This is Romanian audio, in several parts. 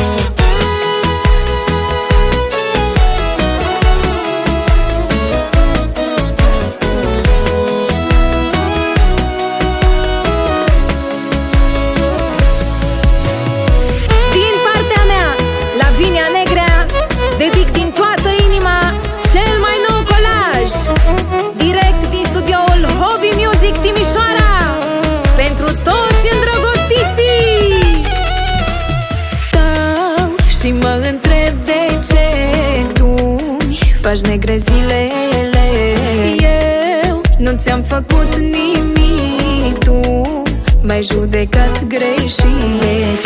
Dedic din toată inima cel mai nou colaj, direct din studioul Hobby Music Timișoara, pentru toți îndrăgostiții. Stau și mă întreb de ce tu-mi faci negre zilele. Eu nu ți-am făcut nimic, tu m-ai judecat greșit.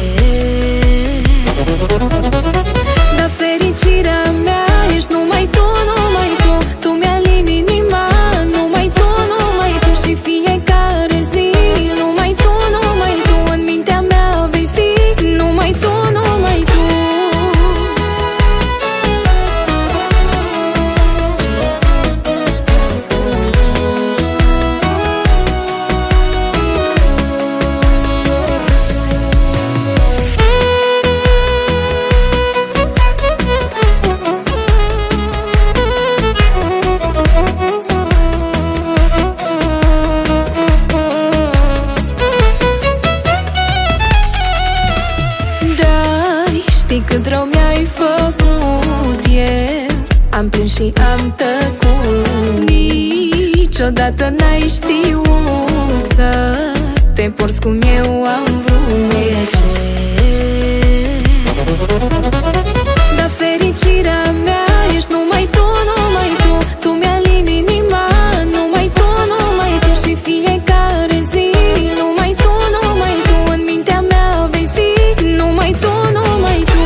Dar fericirea mea ești numai tu, numai tu. Tu mi-alini inima, numai tu, numai tu. Și fiecare zi, numai tu, numai tu. În mintea mea vei fi, numai tu, numai tu. Știi cât rău mi-ai făcut, eu am plâns și am tăcut. Niciodată n-ai știut să te porți cum eu am vrut. De ce? Dar fericirea mea ești numai tu, numai tu. Tu mi-alini inima, numai tu, numai tu. Și fiecare zi, numai tu, numai tu. În mintea mea vei fi, numai tu, numai tu.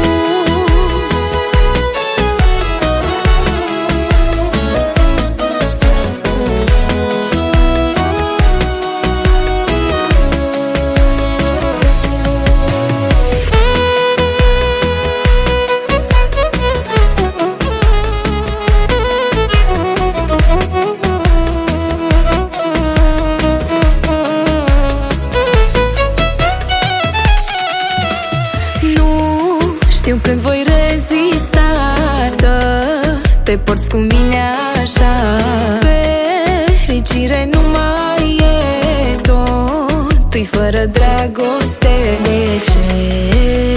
Știu când voi rezista să te porți cu mine așa. Fericire nu mai e, totul-i fără dragoste. De ce?